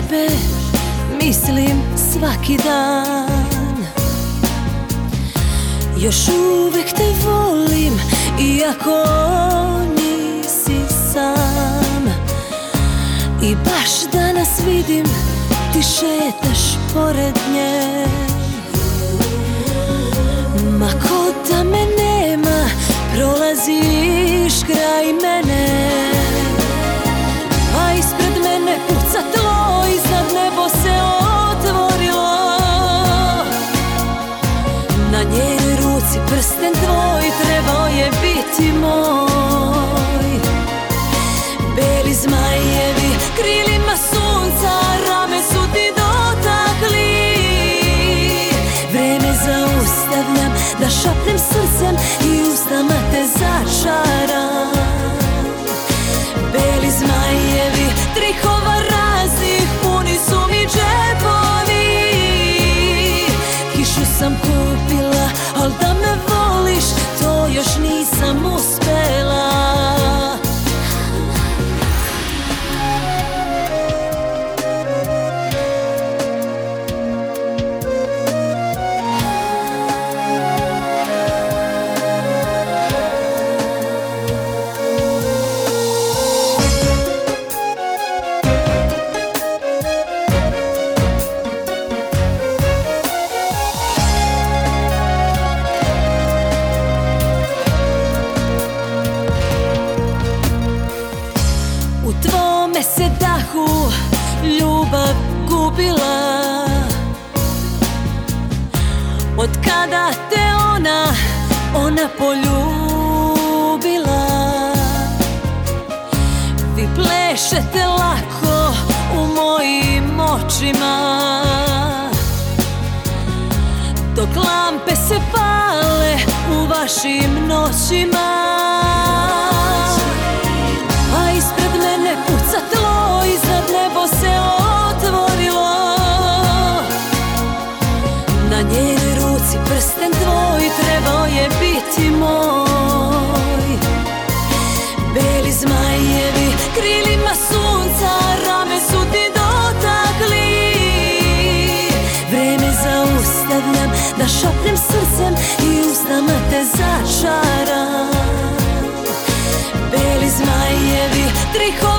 tebe mislim svaki dan. Još uvek te volim, iako nisi sam. I baš danas vidim, ti šetaš pored nje. Ma ko da me nema, prolaziš kraj mene. A ispred mene puca tlo, iznad nebo se otvorilo. Na njenoj ruci prsten tvoj, trebao je biti moj. Beli zmajevi krilima sunca, rame su ti dotakli. Vreme zaustavljam da šapnem srcem i usnama te začaram. Beli zmajevi trikova raznih, puni su mi džepovi. Kišu sam kupila, al da me voliš, to još nisam uspela. U tvome se dahu ljubav gubila. Od kada te ona poljubila. Vi plešete lako u mojim očima, dok lampe se pale u vašim noćima. A ispred mene puca tlo, iznad nebo se otvorilo. Na njenoj ruci prsten tvoj, trebao je biti moj. Beli zmajevi krilima sunca, rame su ti dotakli. Vreme zaustavljam da šapnem srcem i usnama te začaram. Beli zmajevi trikova